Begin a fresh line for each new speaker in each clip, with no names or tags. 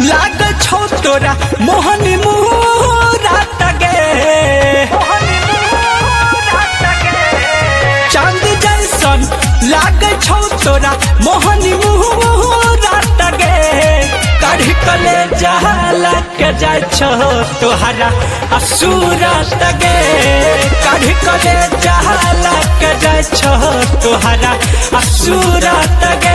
लाग छौ तोरा मोहनी मुहूर्त गे चांद जैसन लाग छौ तोरा मोहनी मुहूर्त गे काढ़ी कले जहाला के जाय छो तोहरा असूरत गे काढ़ी कले जहाला के जाय छो तोहरा असूरत गे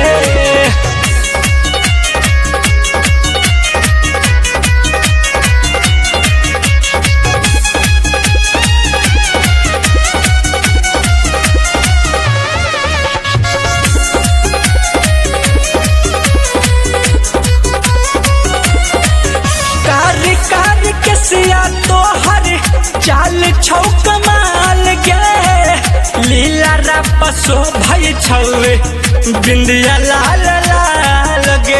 तोहर चाल छौ कमाल गे लीला रपसो भई छौवे बिंदिया लाल लाल गे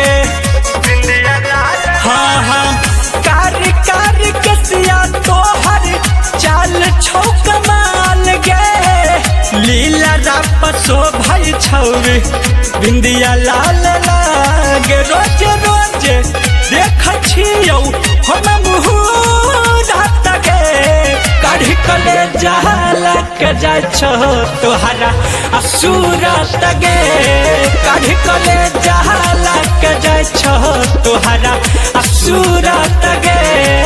हाँ हाँ कार कार कसिया तोहर चाल छौ कमाल गे लीला रपसो भई छौवे बिंदिया लाल लाल गे रोज रोज देख छियौ हम मुहूर्त गे काढ़ी कले जहाला के जाय छो तोहरा असूरत गे काढ़ी कले जहाला के जाय छो तोहरा असूरत गे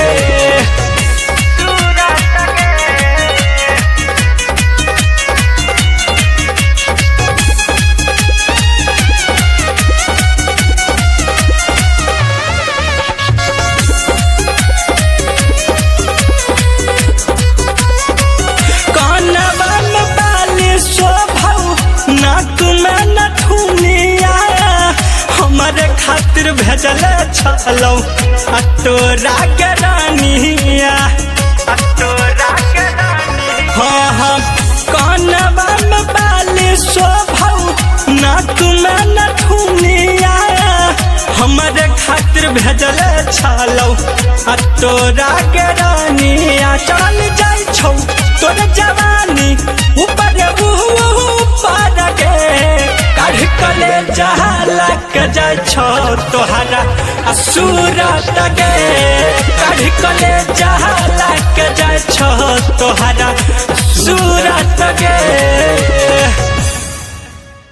खातिर भेजल छलौ तोरा के रानिया हाँ हाँ कानवा में बाली शोभौ नाक में नथुनिया हमारे खातिर भेजल छलौ तोरा के रानिया चल जाय छौ तोर जवानी ऊपर ऊपर गे काढ़ी कले जहाला के जाय छो तोहरा असूरत गे काढ़ी कले जहाला के जाय छो तोहरा असूरत गे।